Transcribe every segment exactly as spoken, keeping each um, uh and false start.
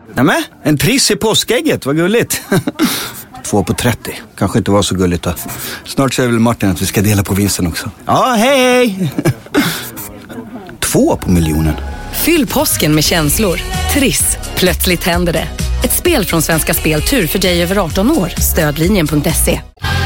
Nämen, en triss i påskägget, vad gulligt. Två på trettio, kanske inte var så gulligt då. Snart säger väl Martin att vi ska dela på vinsten också. Ja, hej hej. Två på miljonen. Fyll påsken med känslor. Triss, plötsligt händer det. Ett spel från Svenska Spel, tur för dig över arton år. Stödlinjen punkt se.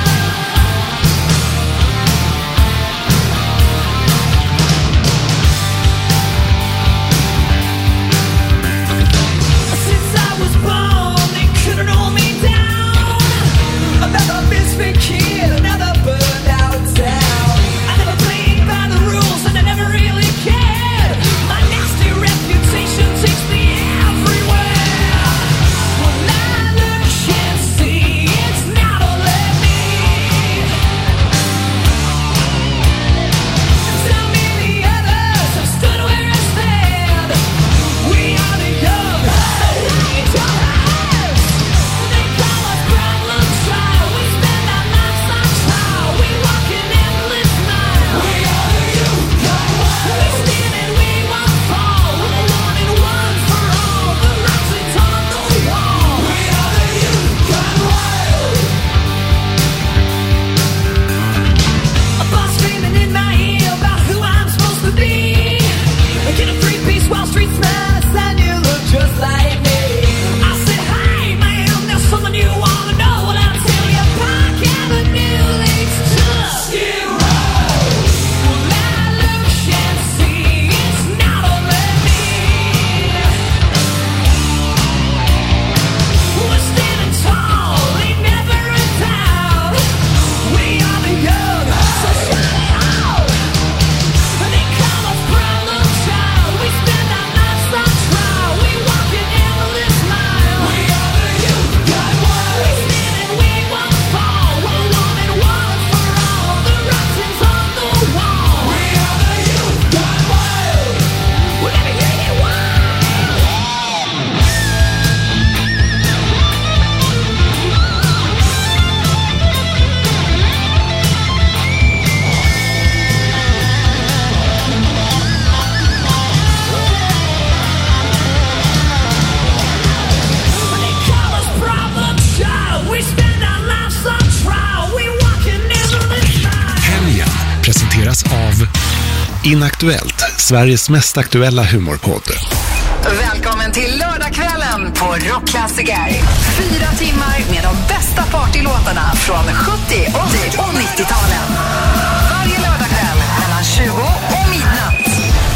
Av Inaktuellt, Sveriges mest aktuella humorpodd. Välkommen till lördagskvällen på Rockklassiker. Fyra timmar med de bästa partylåtarna från sjuttio, åttio och nittio-talen. Varje lördagskväll mellan tjugo och midnatt.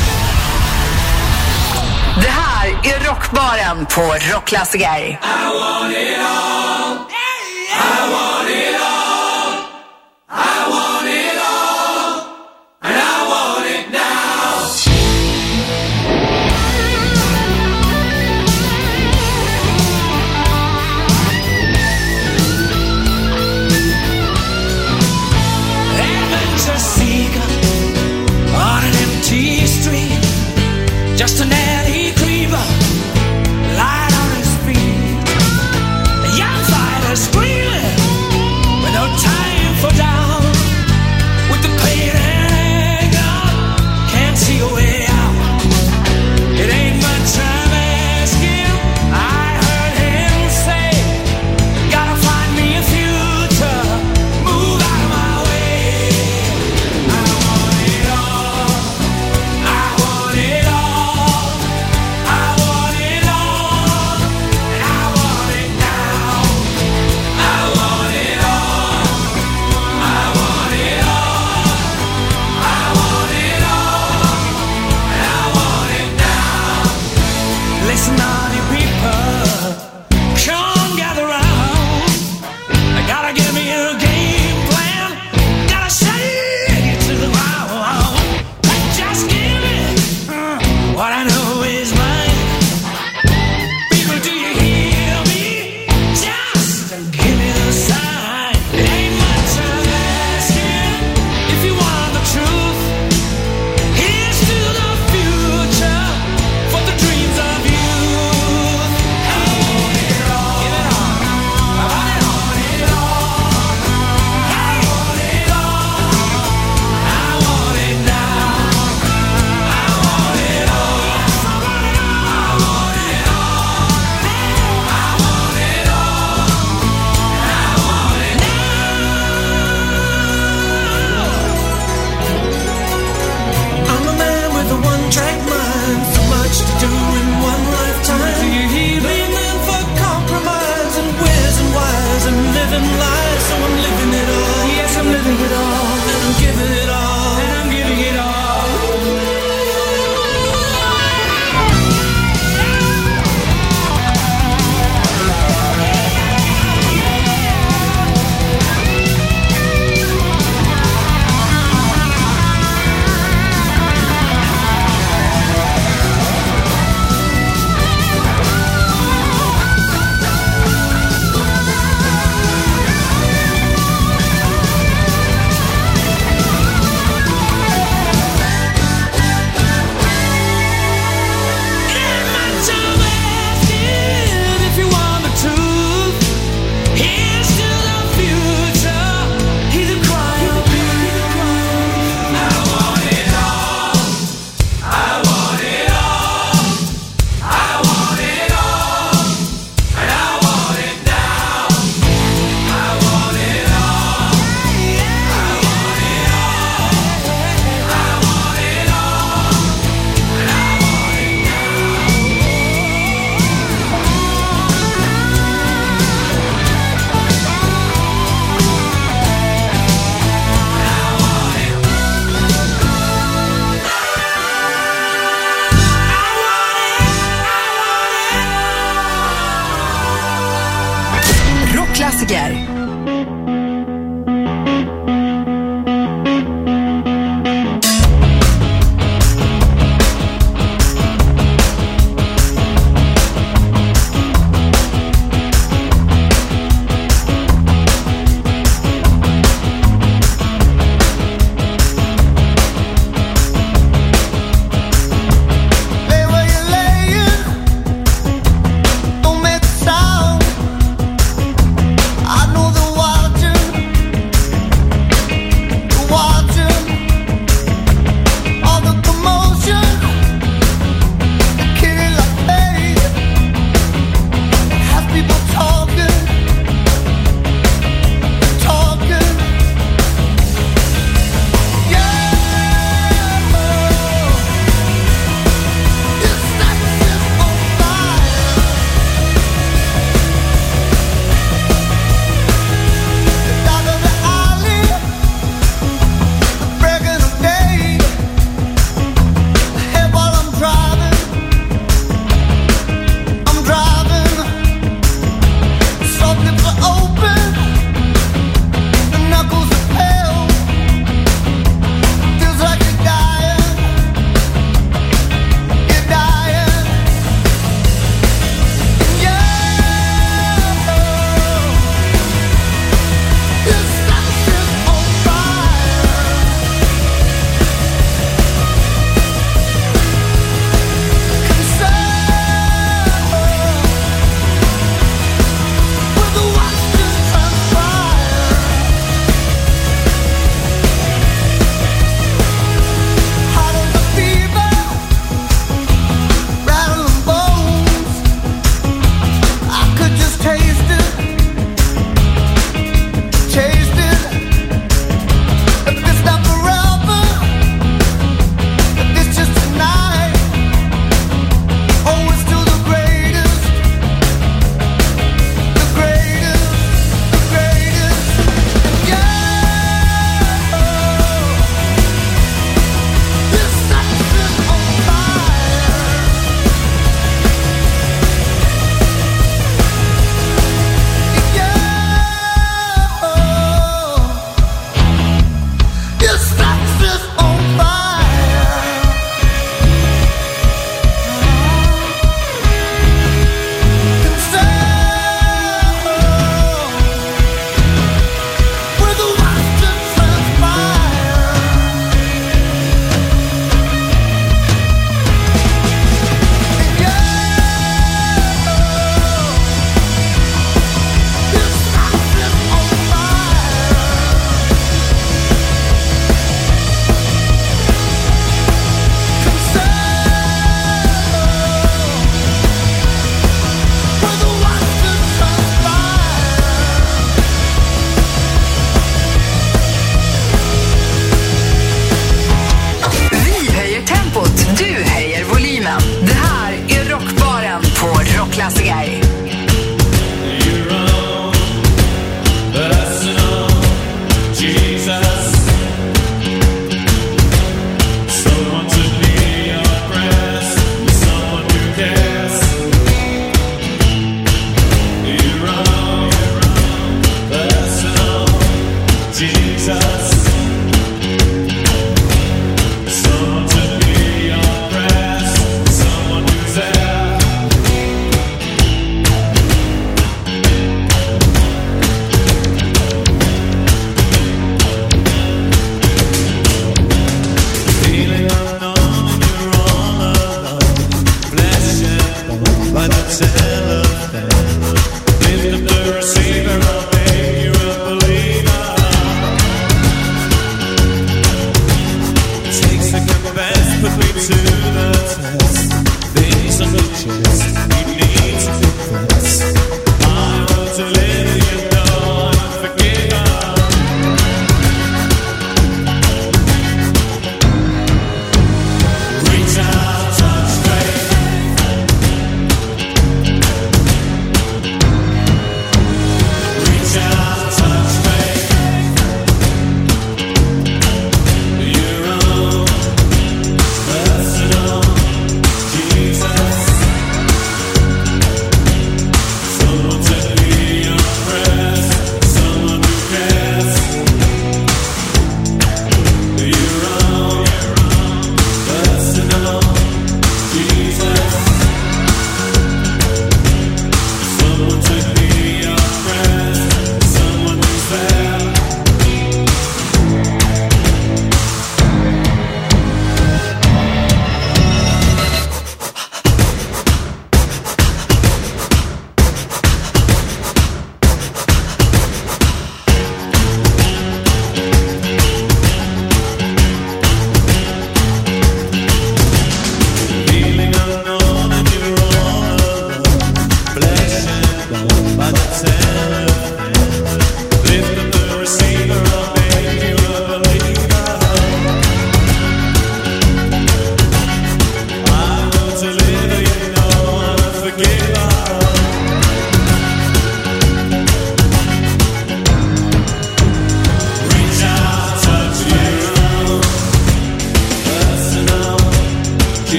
Det här är Rockbaren på Rockklassiker. I want it all. I want it all. I want it all. And I want it now. Heaven's a seeker on an empty street. Just an alley creeper, light on his feet. A young fighter screaming with no time for down. With the pain and anger, can't see a way out. It ain't much I'm asking. I heard him say, gotta find me a future, move out of my way. I want it all. I want it all. I want it all. And I want it now. I want it all. I want it all. I want it all. And I want it now. Listen, all you people, come gather round. I gotta give me a game plan. Gotta shake it to the ground. Just give me uh, what I know is mine. People, do you hear me? Just give me the sign. It ain't much I'm asking. If you want the truth, here's to the future, for the dreams of youth. I want rockklassiker.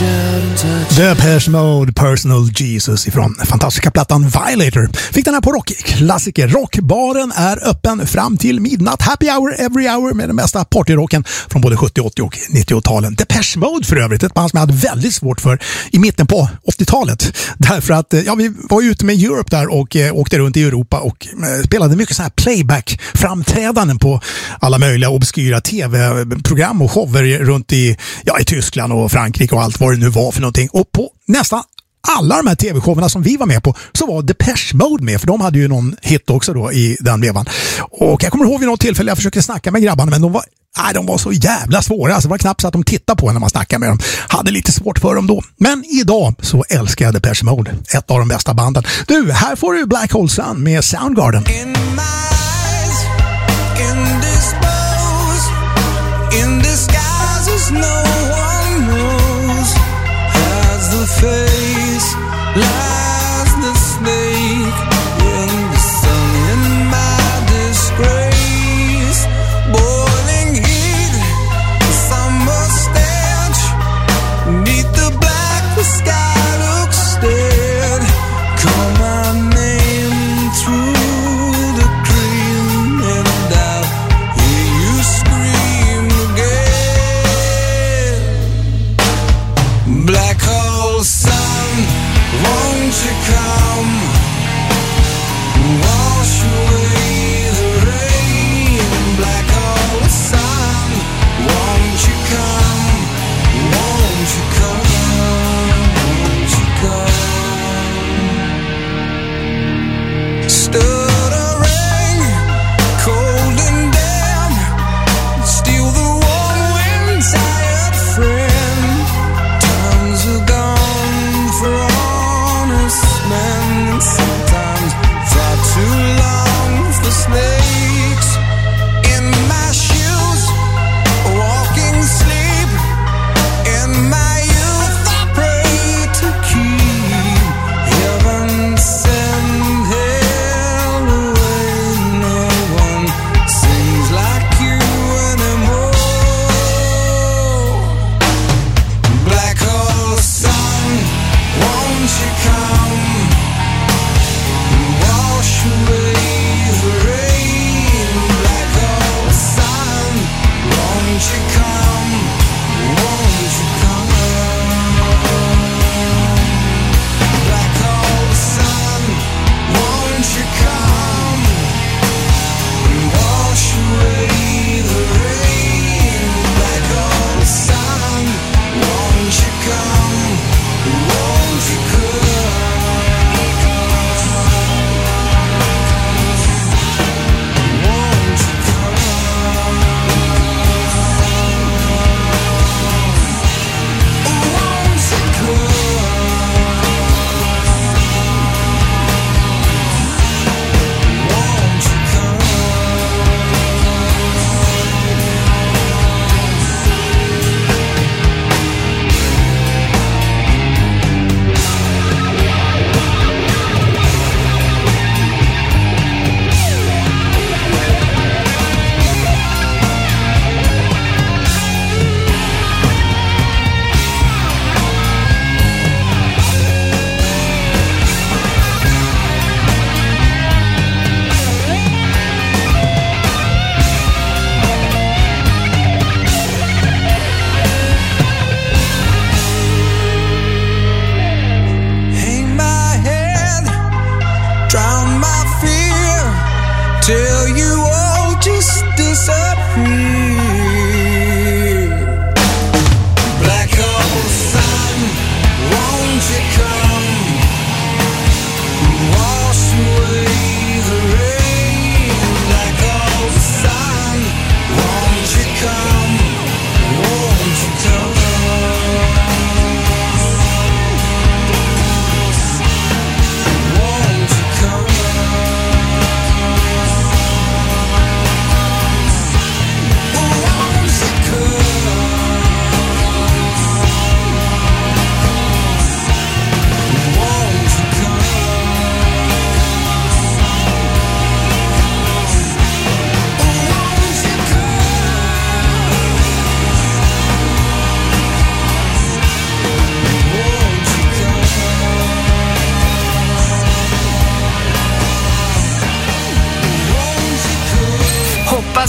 Depeche Mode, Personal Jesus ifrån fantastiska plattan Violator. Fick den här på rockklassiker. Rockbaren är öppen fram till midnatt. Happy hour every hour med den bästa partyrocken från både sjuttio, åttio och nittio-talen. Depeche Mode för övrigt, ett band som jag hade väldigt svårt för i mitten på åttio-talet. Därför att ja, vi var ute med Europe där och eh, åkte runt i Europa och eh, spelade mycket så här playback-framträdanden på alla möjliga obskyra tv-program och shower runt i, ja, i Tyskland och Frankrike och allt vad det nu var för någonting. Och på nästan alla de här tv-showerna som vi var med på så var Depeche Mode med, för de hade ju någon hit också då i den vevan. Och jag kommer ihåg vid något tillfälle jag försökte snacka med grabbarna, men de var, nej, de var så jävla svåra. Alltså det var knappt så att de tittade på när man snackade med dem. Hade lite svårt för dem då. Men idag så älskar jag Depeche Mode. Ett av de bästa banden. Du, här får du Black Hole Sun med Soundgarden. In my eyes, indisposed, in disguises no one knows. Has the face, lies the snake in the sun. In my disgrace, boiling heat, the summer stench, neath the black, the sky looks dead. Call my name through the cream and I'll hear you scream again. Black hole sun, won't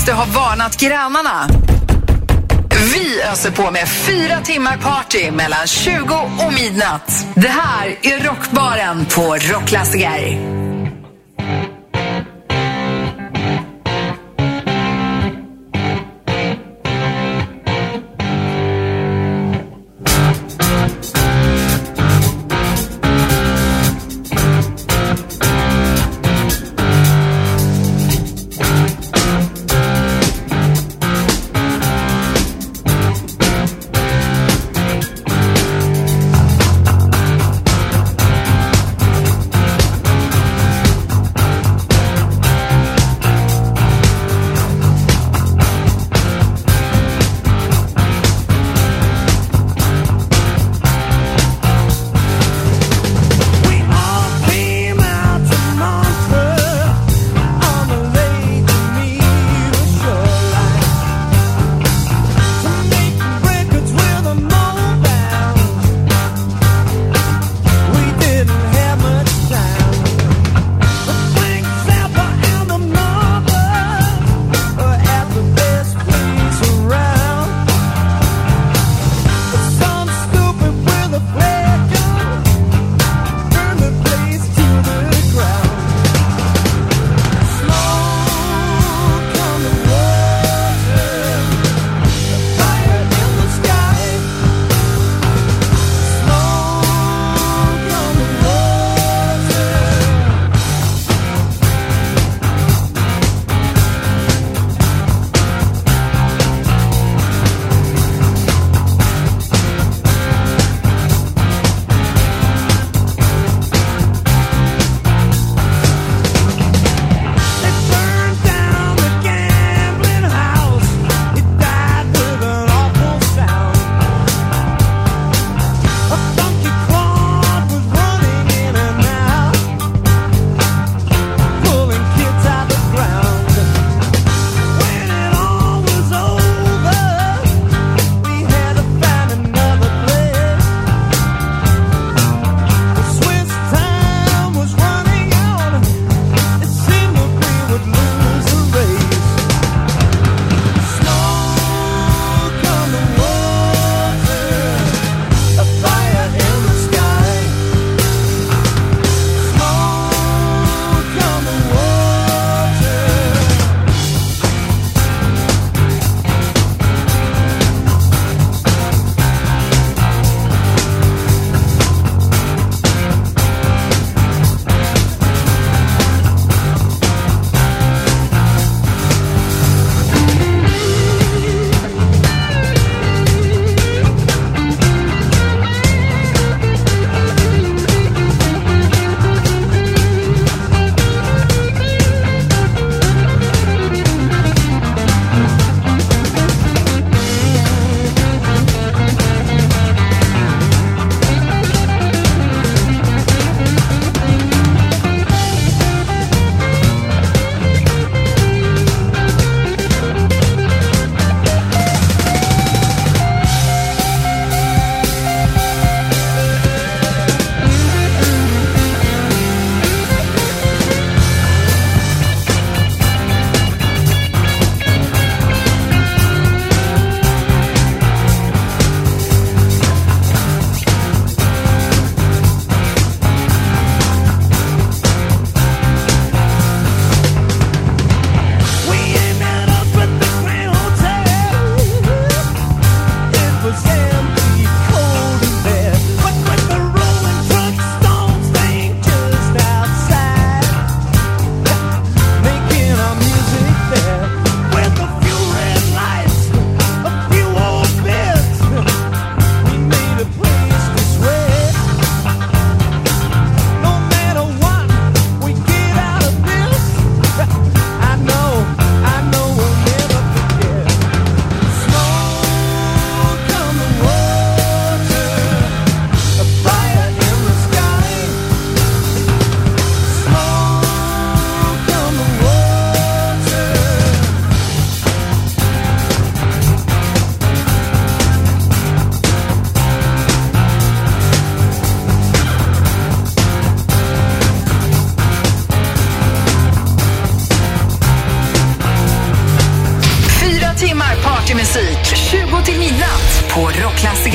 måste ha varnat grannarna. Vi öser på med fyra timmar party mellan tjugo och midnatt. Det här är Rockbaren på Rockklassiker.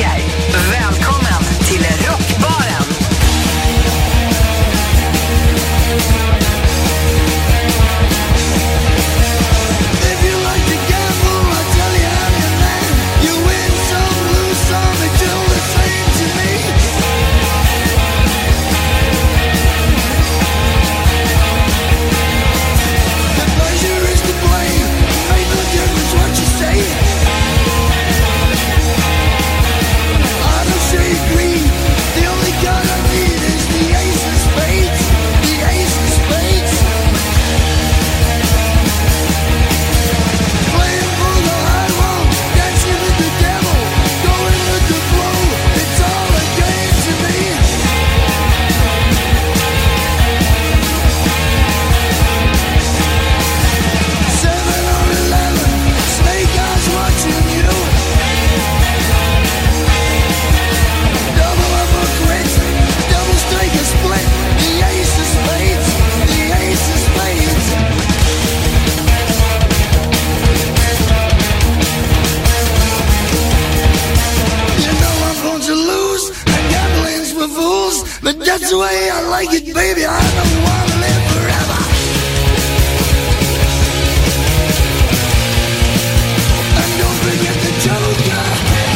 Rockklassiker. Välkommen till Rockbaren. But that's the way I like it, baby. I don't want to live forever. And don't forget the Joker.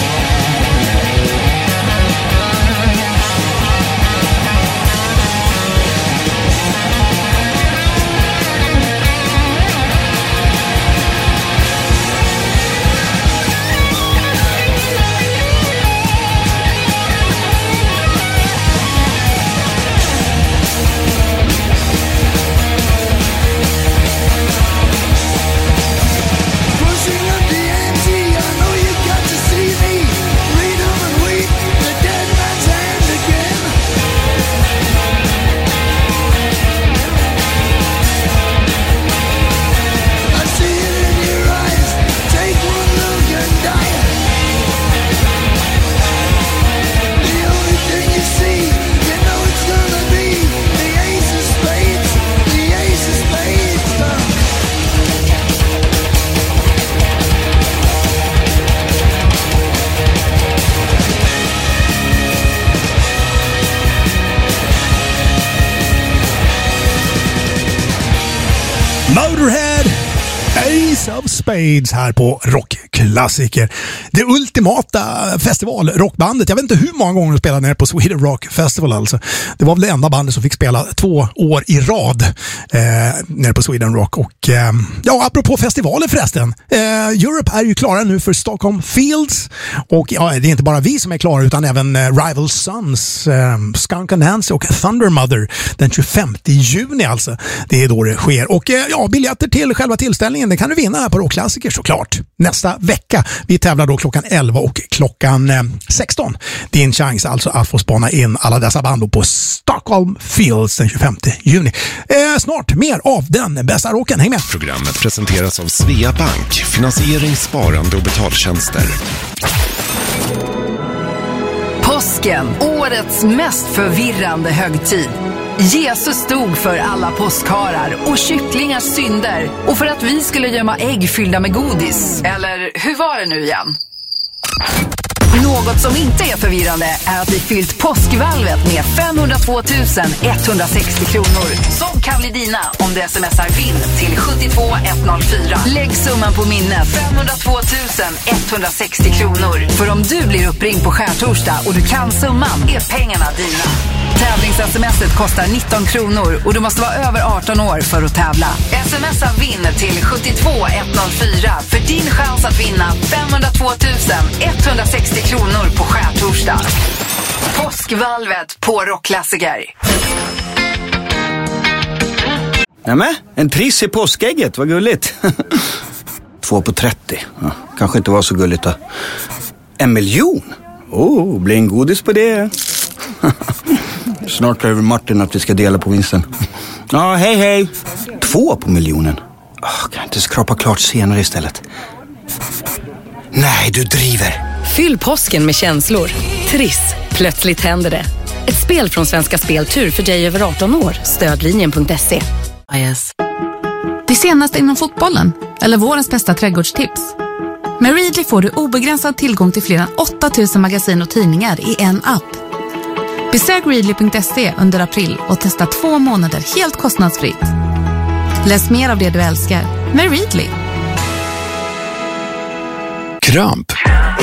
Motorhead, Ace of Spades här på Rockklassiker. Det ultimata festivalrockbandet. Jag vet inte hur många gånger de spelade ner på Sweden Rock Festival alltså. Det var väl det enda bandet som fick spela två år i rad eh, nere på Sweden Rock. Och eh, ja, apropå festivaler förresten. Eh, Europe är ju klara nu för Stockholm Fields. Och ja, det är inte bara vi som är klara utan även eh, Rival Sons, eh, Skunk Anansi och Thunder Mother den tjugofemte juni alltså. Det är då det sker. Och eh, ja, biljetter till själva tillställningen det kan du vinna här på Rockklassiker såklart. Nästa vecka. Vi tävlar då klockan elva och klockan eh, sexton. Din chans alltså att få spana in alla dessa band på Stockholm Fields den tjugofemte juni. Eh, snart mer av den bästa rocken. Häng med! Programmet presenteras av Svea Bank, finansiering, sparande och betaltjänster. Påsken, årets mest förvirrande högtid. Jesus stod för alla påskharar och kycklingars synder och för att vi skulle gömma ägg fyllda med godis. Eller hur var det nu igen? Något som inte är förvirrande är att vi fyllt påskvalvet med femhundratvå tusen etthundrasextio kronor som kan bli dina om du smsar vinn till sjuttiotvå etthundrafyra. Lägg summan på minnet femhundratvå tusen etthundrasextio kronor. För om du blir uppringd på skärtorsdag och du kan summan är pengarna dina. Tävlings-smset kostar nitton kronor och du måste vara över arton år för att tävla. Smsa vinn till sjuttiotvå etthundrafyra för din chans att vinna femhundratvå tusen etthundrasextio kronor på skärtorsdag. Påskvalvet på Rockklassiker. Nämen, en triss i påskägget, vad gulligt. Två på trettio, ja, kanske inte var så gulligt då. En miljon? Oh, blir en godis på det. Snart över Martin att vi ska dela på vinsten. Ja, hej hej. Två på miljonen. Oh, kan jag inte skrapa klart senare istället? Nej, du driver. Fyll påsken med känslor. Triss, plötsligt händer det. Ett spel från Svenska Speltur för dig över arton år. Stödlinjen punkt se. Det senaste inom fotbollen eller vårens bästa trädgårdstips. Med Readly får du obegränsad tillgång till fler än åtta tusen magasin och tidningar i en app. Besök readly punkt se under april och testa två månader helt kostnadsfritt. Läs mer av det du älskar med Readly. Kramp.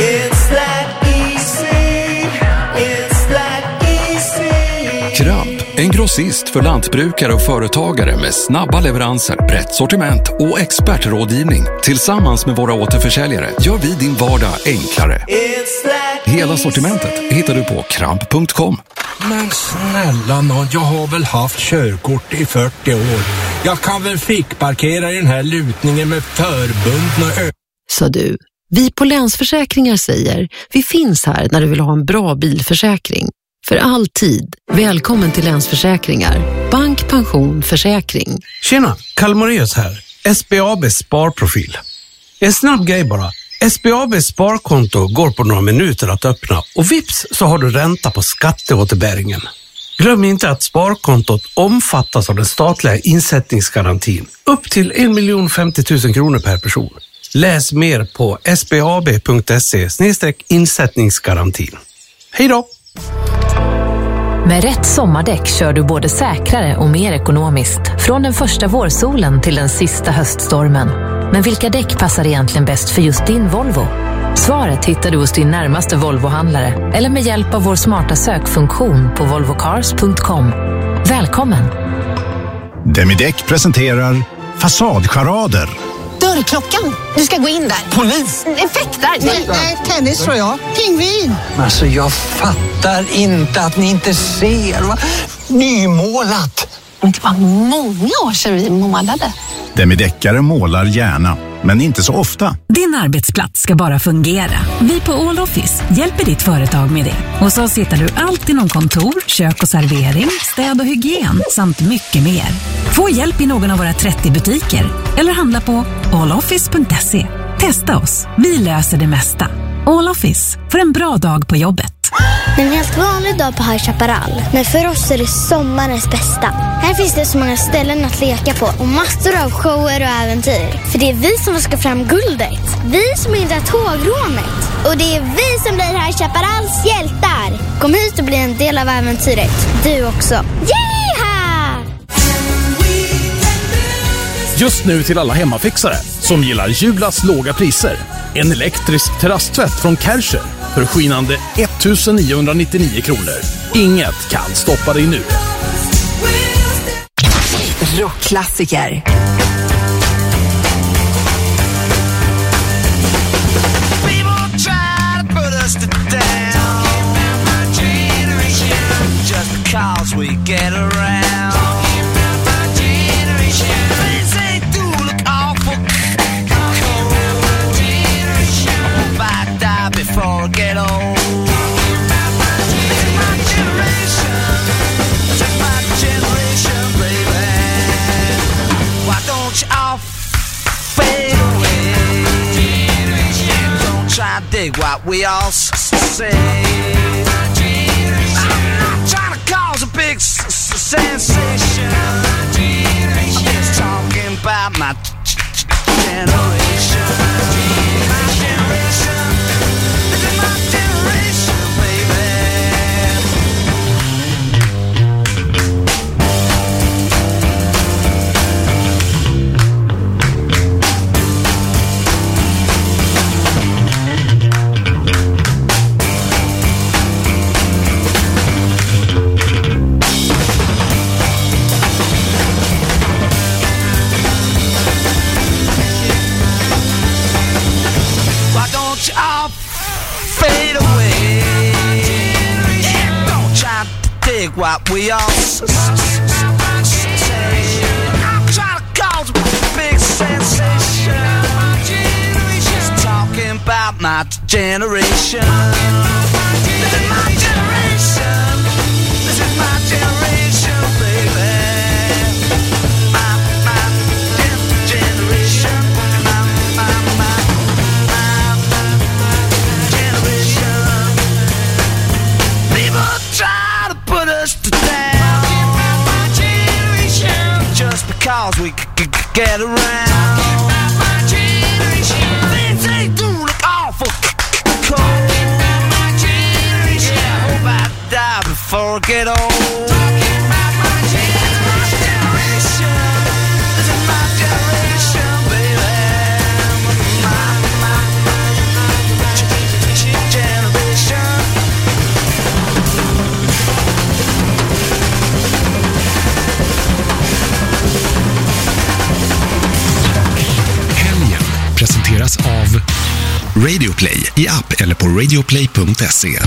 Kramp, en grossist för lantbrukare och företagare med snabba leveranser, brett sortiment och expertrådgivning. Tillsammans med våra återförsäljare gör vi din vardag enklare. Hela sortimentet hittar du på kramp punkt com. Men snälla nån, jag har väl haft körkort i fyrtio år. Jag kan väl fick parkera i den här lutningen med förbundna ö... Så du, vi på Länsförsäkringar säger, vi finns här när du vill ha en bra bilförsäkring. För alltid. Välkommen till Länsförsäkringar. Bank, pension, försäkring. Tjena, Kalmoreus här. S B A B Sparprofil. En snabb grej bara. S B A B Sparkonto går på några minuter att öppna och vips så har du ränta på skatteåterbäringen. Glöm inte att sparkontot omfattas av den statliga insättningsgarantin. Upp till en miljon femtio tusen kronor per person. Läs mer på sbab punkt se slash insättningsgarantin. Hej då! Med rätt sommardäck kör du både säkrare och mer ekonomiskt. Från den första vårsolen till den sista höststormen. Men vilka däck passar egentligen bäst för just din Volvo? Svaret hittar du hos din närmaste Volvo-handlare eller med hjälp av vår smarta sökfunktion på volvo cars punkt com. Välkommen! Demideck presenterar Fasadcharader. Dörrklockan. Du ska gå in där. Polis? Effektar? Nej, tennis tror jag. Pingvin. Alltså jag fattar inte att ni inte ser. Va? Nymålat. Det var många år sedan vi målade. Demideckare målar gärna, men inte så ofta. Din arbetsplats ska bara fungera. Vi på All Office hjälper ditt företag med det. Och så hittar du allt inom kontor, kök och servering, städ och hygien samt mycket mer. Få hjälp i någon av våra trettio butiker eller handla på all office punkt se. Testa oss, vi löser det mesta. All Office, för en bra dag på jobbet. En helt vanlig dag på High Chaparral. Men för oss är det sommarens bästa. Här finns det så många ställen att leka på och massor av shower och äventyr. För det är vi som ska fram guldet. Vi som hindrar tågrånet. Och det är vi som blir High Chaparrals hjältar. Kom hit och bli en del av äventyret. Du också. Yeeha! Just nu till alla hemmafixare som gillar Julas låga priser. En elektrisk terrasstvätt från Kärcher för skinande ettusenniohundranittionio kronor. Inget kan stoppa dig nu. Rockklassiker. Get old. This is my generation. This is my generation, baby. Why don't you all fade away? Don't try to dig what we all say. I'm not trying to cause a big sensation. I'm just talking about my generation. My generation. What we all say. I'm trying to cause a big sensation. Just talking about my generation. This is my generation. This is my generation, baby. My, my generation. My, my, my, my, my generation. People try to put us to down just because we c- c- get around. Things they do to forget all. Presenteras av Radioplay i app eller på radioplay punkt se.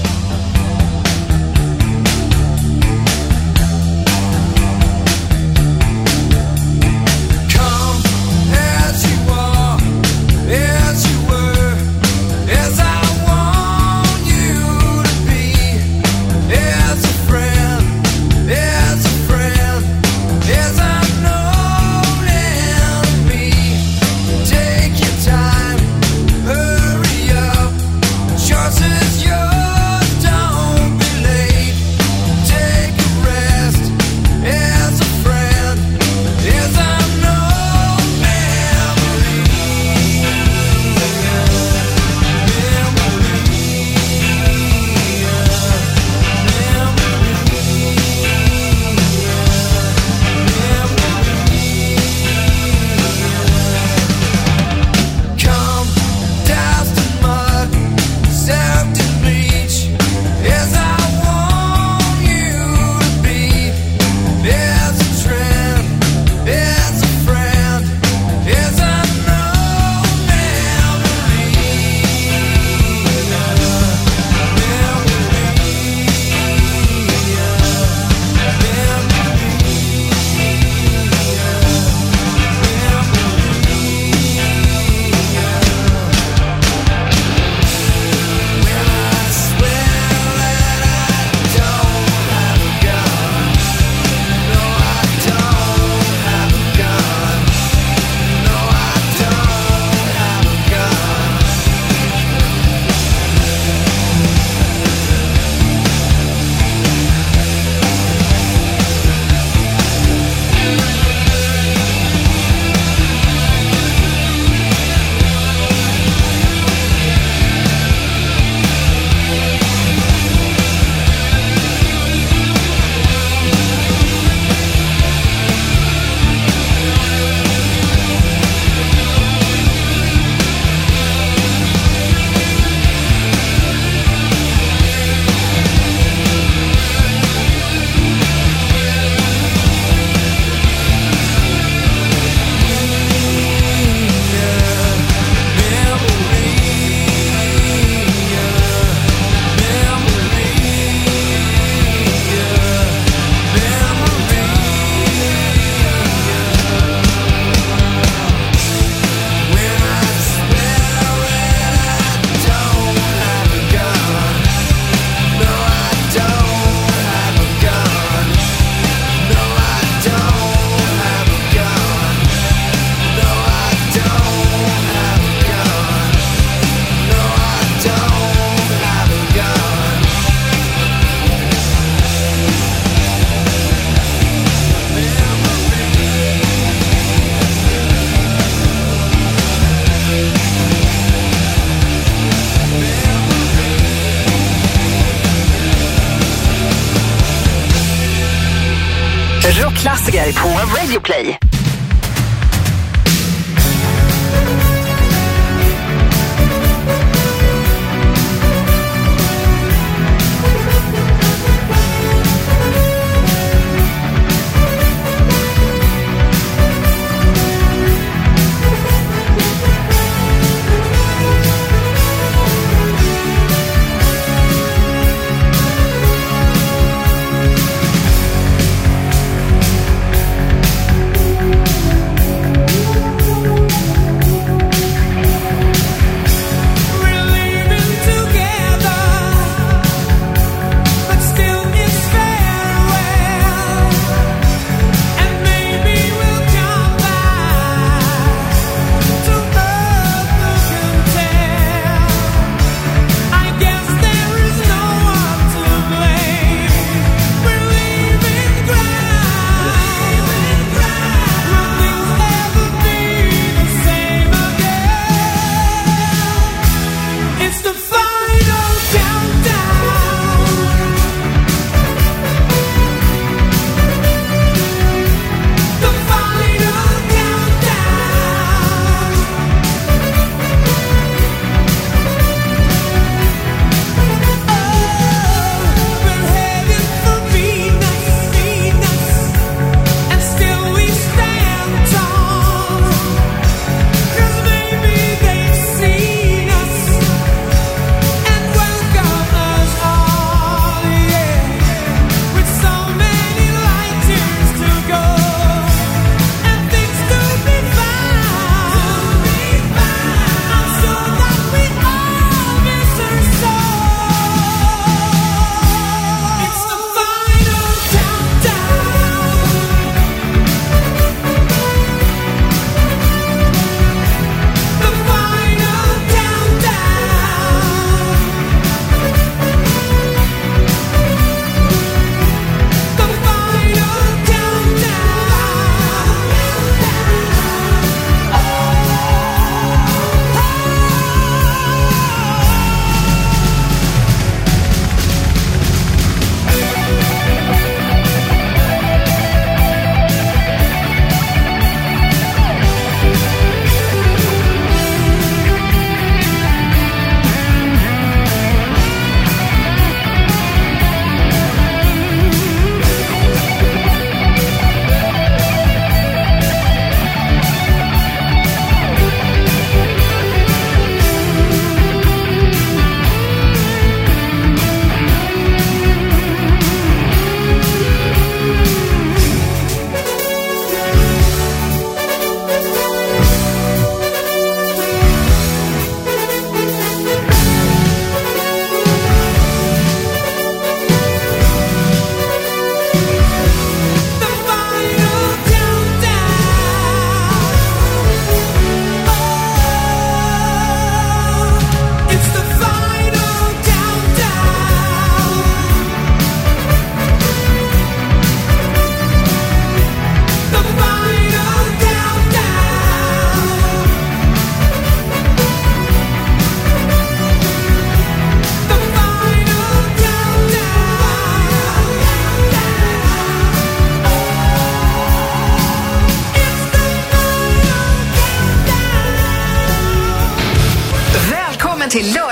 Rockklassiker på Radioplay.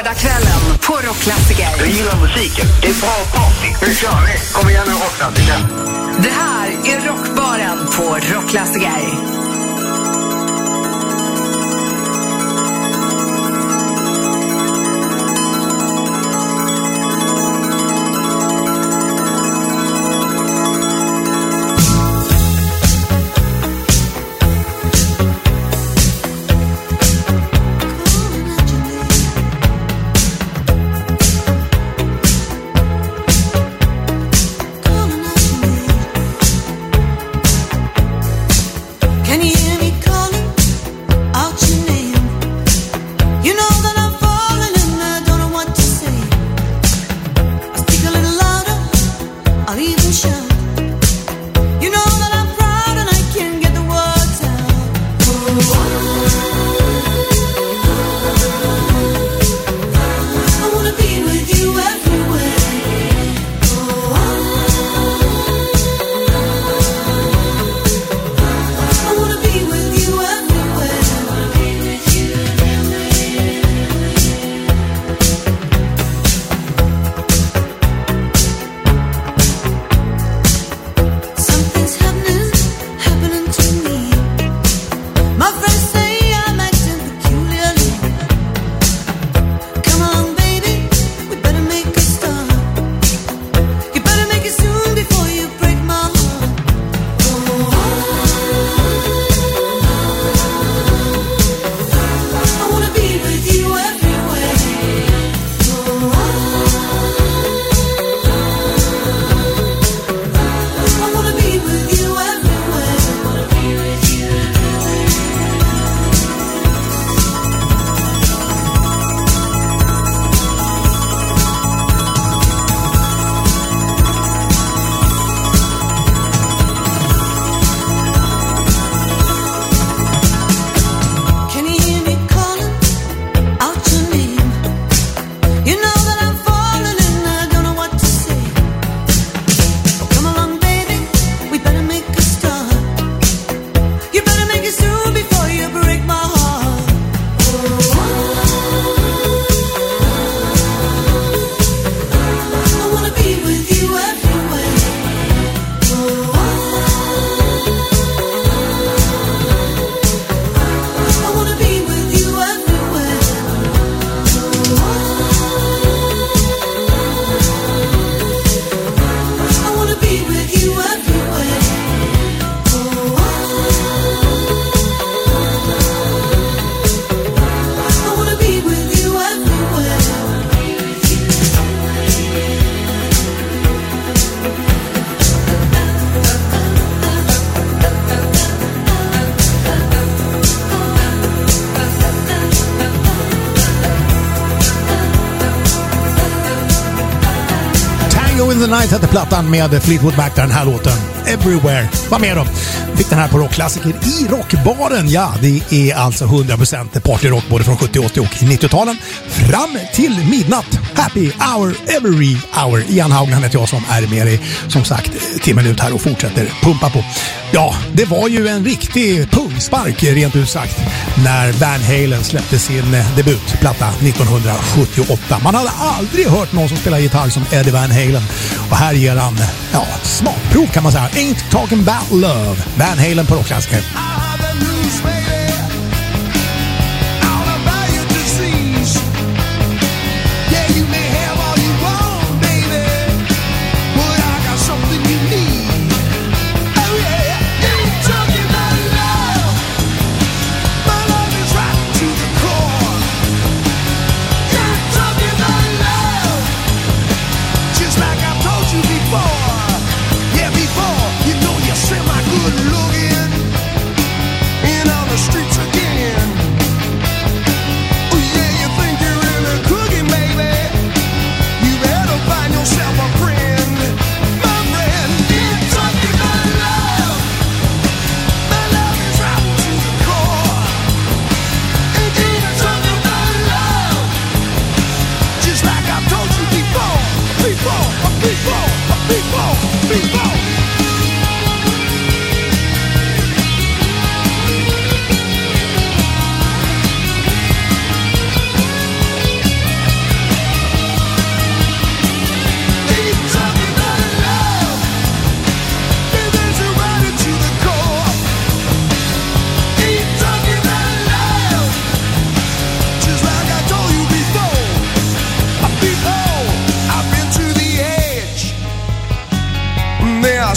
Lördagskvällen på Rockklassiker. Du gillar musiken. Det är bra party. Nu kör vi. Kom igen nu, Rockklassiker. Det här är Rockbaren på Rockklassiker. In the Night hette plattan med Fleetwood Mac där, den här låten Everywhere. Vad mer då? Fick den här på Rockklassiker i Rockbaren. Ja, det är alltså hundra procent partyrock både från sjuttio, åttio och nittio-talen fram till midnatt. Happy hour, every hour. Ian Haugland heter jag som är med dig som sagt timmen ut här och fortsätter pumpa på. Ja, det var ju en riktig pungspark rent ut sagt när Van Halen släppte sin debutplatta nittonhundrasjuttioåtta. Man hade aldrig hört någon som spelar gitarr som Eddie Van Halen. Och här ger han, ja, smakprov kan man säga. Ain't Talking About Love. Van Halen på Rockklassiker.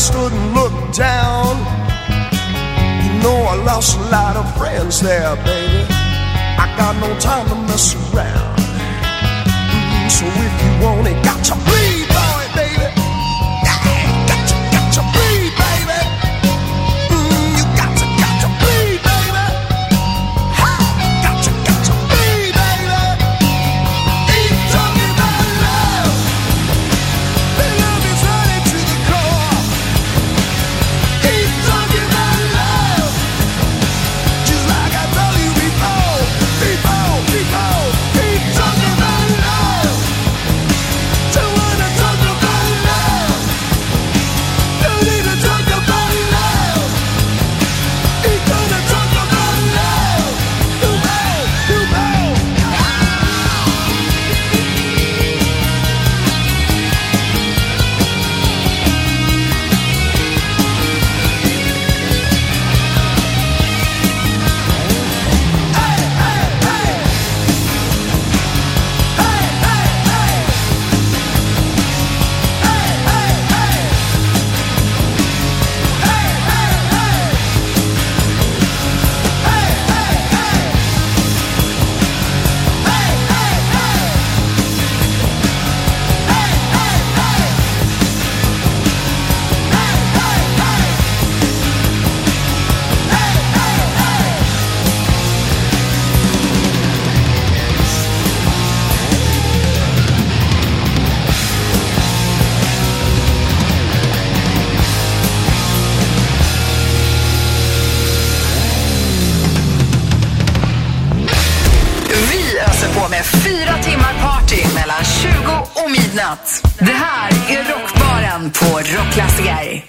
stood and looked down. You know I lost a lot of friends there, baby. I got no time to mess around. Mm, so if you want it, got to bleed, boy, baby. Yeah, got to, got to bleed, baby. Mm, you got to, got to bleed, baby. Ha, got to, got to bleed, baby. Ain't talking about love. The love is running to the core. Ain't talking about love. Just like I told you before, before, before. Ain't talking about love. Don't wanna talk about love. Don't need to talk about love. Ain't gonna talk about love. You know, you know. Vi öser på med fyra timmar party mellan tjugo och midnatt. Det här är Rockbaren på Rockklassiker.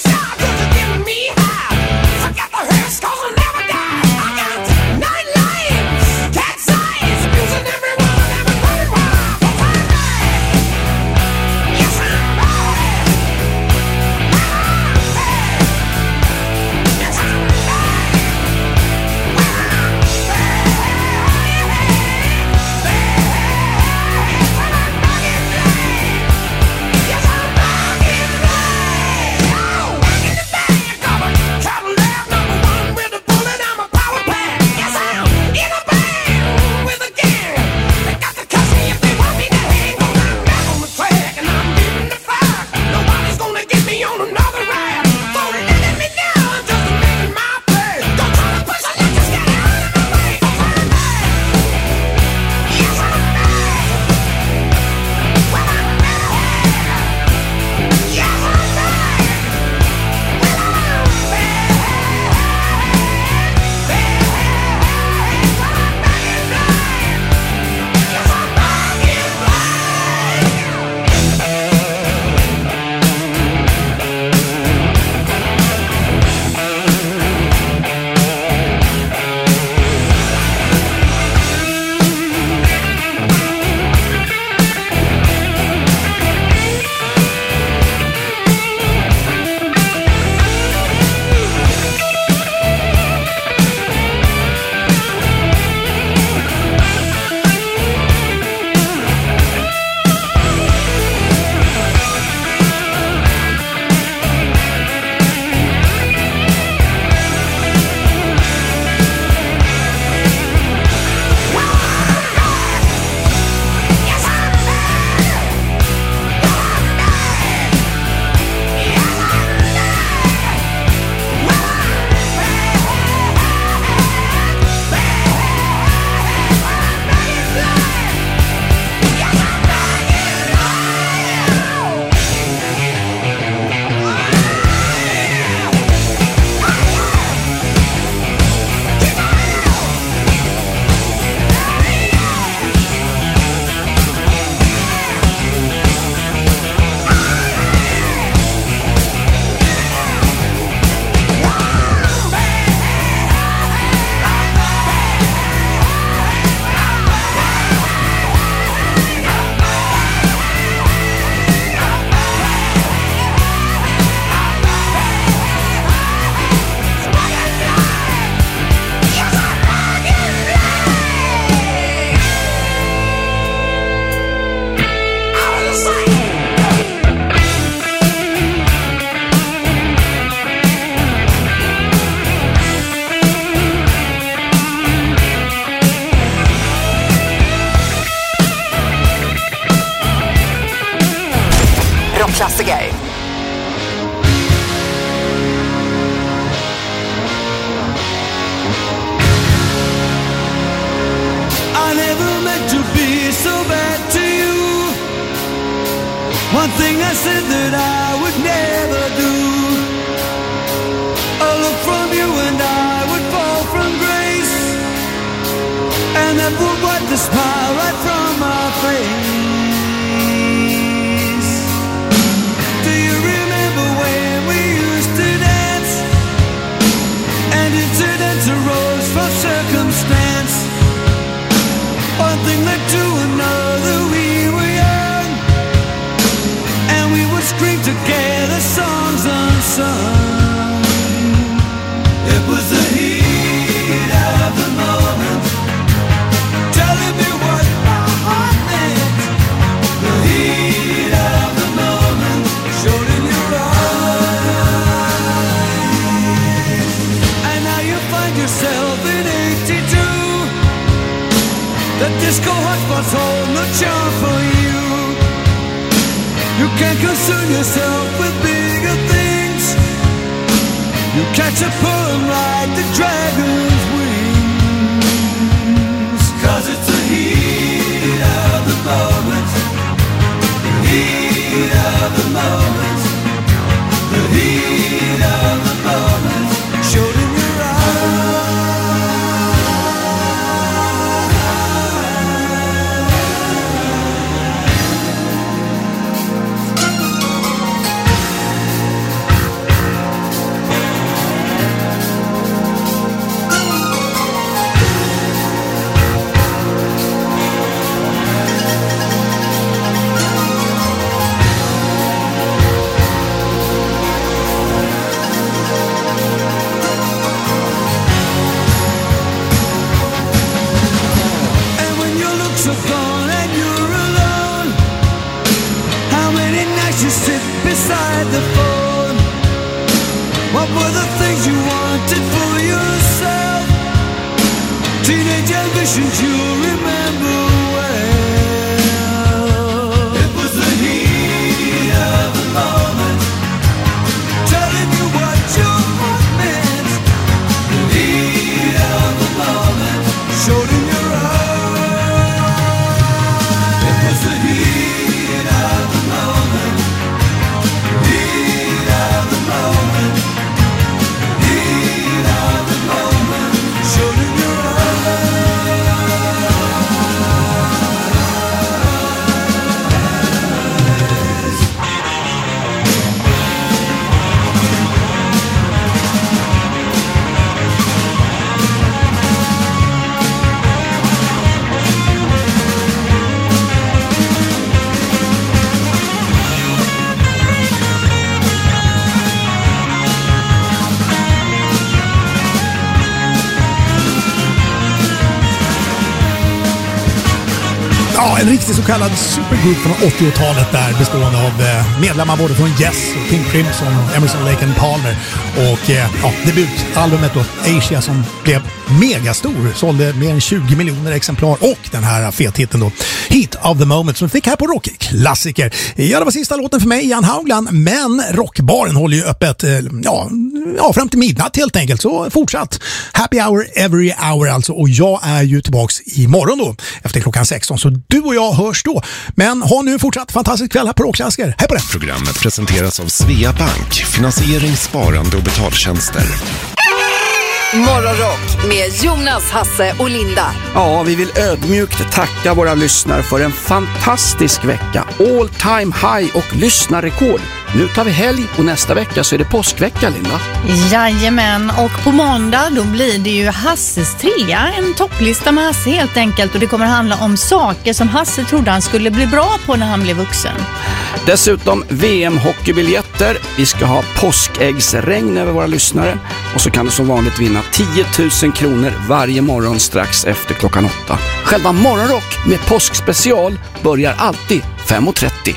Forget the hearse, 'cause I'll never die. I got nine lives. One thing I said that I would never do. A look from you and I would fall from grace, and that would wipe the smile right from my face. Do you remember when we used to dance, and incidents arose from circumstance? One thing led to another, we were young, and we would scream together songs unsung. It was the heat of the moment, telling me what my heart meant. The heat of the moment showed in your eyes. And now you find yourself in eighty-two. The disco hotspots hold no charm for you. You can't concern yourself with bigger things. You catch a poem like the dragon's wings. Cause it's the heat of the moment. The heat of the moment. The heat of the moment showed in your so gone and you're alone. How many nights you sit beside the phone? What were the things you wanted for yourself? Teenage ambitions you remember well. It was the heat of the moment, telling you what your heart meant. The heat of the moment showed in your eyes. Ja, en riktig så kallad supergroup från åttiotalet där, bestående av medlemmar både från Yes, King Crimson, Emerson, Lake and Palmer och ja, debutalbumet då, Asia, som blev megastor, sålde mer än tjugo miljoner exemplar, och den här fethitten då, Heat of the Moment, som fick här på Rockklassiker. Ja, det var sista låten för mig, Jan Haugland, men Rockbaren håller ju öppet ja, ja, fram till midnatt helt enkelt, så fortsatt happy hour every hour alltså, och jag är ju tillbaks imorgon då efter klockan sexton, så du och jag hörs då. Men ha nu en fortsatt fantastisk kväll här på Rockklassiker. Hej på det! Programmet presenteras av Svea Bank, finansiering, sparande och betaltjänster. Morgonrock med Jonas, Hasse och Linda. Ja, vi vill ödmjukt tacka våra lyssnare för en fantastisk vecka. All time high och lyssnarrekord. Nu tar vi helg och nästa vecka så är det påskvecka, Linda. Jajamän, och på måndag då blir det ju Hasses trea, en topplista med Hasse helt enkelt, och det kommer handla om saker som Hasse trodde han skulle bli bra på när han blev vuxen. Dessutom V M-hockeybiljetter, vi ska ha påskäggsregn över våra lyssnare, och så kan du som vanligt vinna tio tusen kronor varje morgon strax efter klockan åtta. Själva Morgonrock med påskspecial börjar alltid fem och trettio.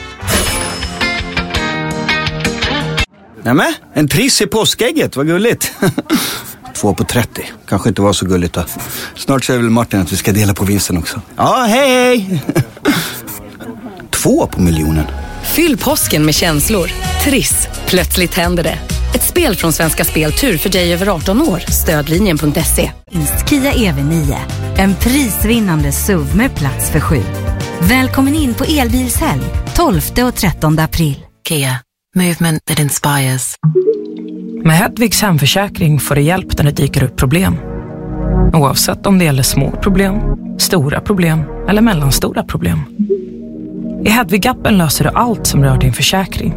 Nämen, en triss i påskägget, vad gulligt. Två på trettio, kanske inte var så gulligt då. Snart säger väl Martin att vi ska dela på vinsten också. Ja, hej hej! Två på miljonen. Fyll påsken med känslor. Triss, plötsligt händer det. Ett spel från Svenska Spel Tur för dig över arton år. Stödlinjen punkt se. Kia E V nio. En prisvinnande S U V med plats för sju. Välkommen in på elbilshelg tolfte och trettonde april. Kia, movement that inspires. Med Hedvigs hemförsäkring får du hjälp när det dyker upp problem. Oavsett om det gäller små problem, stora problem eller mellanstora problem. I Hedvig-appen löser du allt som rör din försäkring.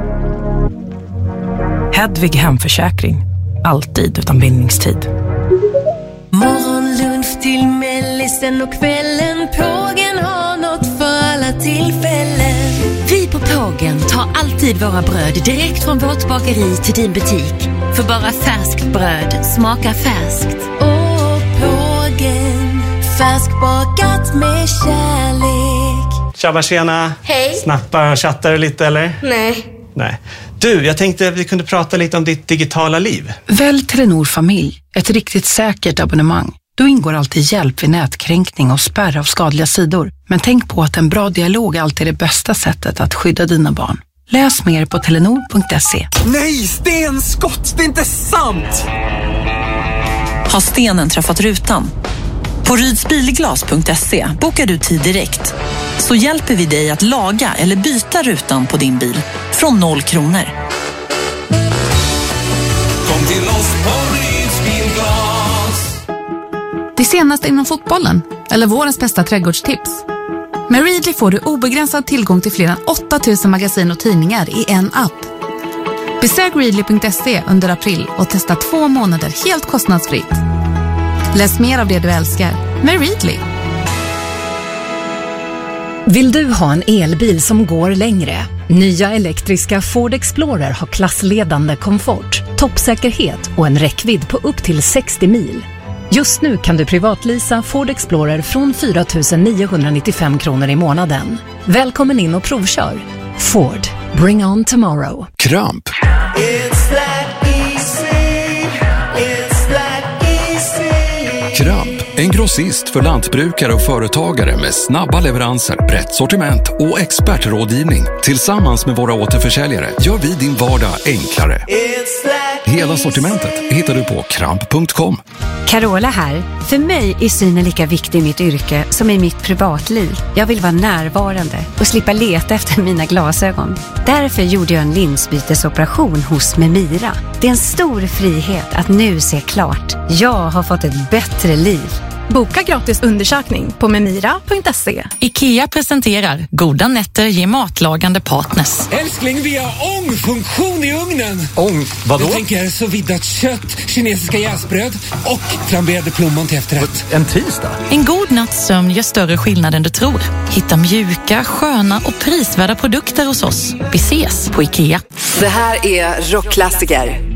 Hedvig hemförsäkring. Alltid utan bindningstid. Morgonlunch till mellisen och kvällen. Pågen har något för alla tillfällen. Vi på Pågen tar alltid våra bröd direkt från vårt bageri till din butik. För bara färskt bröd smakar färskt. Och Pågen, färskbakat med kärlek. Tjabba, tjena. Hej. Snappar och chattar lite eller? Nej. Nej. Du, jag tänkte att vi kunde prata lite om ditt digitala liv. Välj Telenor Familj, ett riktigt säkert abonnemang. Då ingår alltid hjälp vid nätkränkning och spärr av skadliga sidor. Men tänk på att en bra dialog alltid är det bästa sättet att skydda dina barn. Läs mer på telenor punkt se. Nej, stenskott! Det är inte sant! Har stenen träffat rutan? På rydsbilglas punkt se bokar du tid direkt. Så hjälper vi dig att laga eller byta rutan på din bil från noll kronor. Kom till oss på Rydsbilglas. Det senaste inom fotbollen eller vårens bästa trädgårdstips. Med Readly får du obegränsad tillgång till fler än åtta tusen magasin och tidningar i en app. Besök readly punkt se under april och testa två månader helt kostnadsfritt. Läs mer av det du älskar med Readly. Vill du ha en elbil som går längre? Nya elektriska Ford Explorer har klassledande komfort, toppsäkerhet och en räckvidd på upp till sextio mil. Just nu kan du privatleasa Ford Explorer från fyra tusen niohundranittiofem kronor i månaden. Välkommen in och provkör. Ford, bring on tomorrow. Kramp. It's that easy. It's that easy. Kramp, en grossist för lantbrukare och företagare med snabba leveranser, brett sortiment och expertrådgivning. Tillsammans med våra återförsäljare gör vi din vardag enklare. Hela sortimentet hittar du på kramp punkt com. Carola här. För mig är synen lika viktig i mitt yrke som i mitt privatliv. Jag vill vara närvarande och slippa leta efter mina glasögon. Därför gjorde jag en linsbytesoperation hos Memira. Det är en stor frihet att nu se klart. Jag har fått ett bättre liv. Boka gratis undersökning på memira punkt se. IKEA presenterar Goda nätter ger matlagande partners. Älskling, vi har ångfunktion i ugnen. Ång? Vadå? Jag tänker så viddat kött, kinesiska jäsbröd och flamberade plommon till efterrätt. En tisdag? En god natts sömn gör större skillnad än du tror. Hitta mjuka, sköna och prisvärda produkter hos oss. Vi ses på IKEA. Det här är Rockklassiker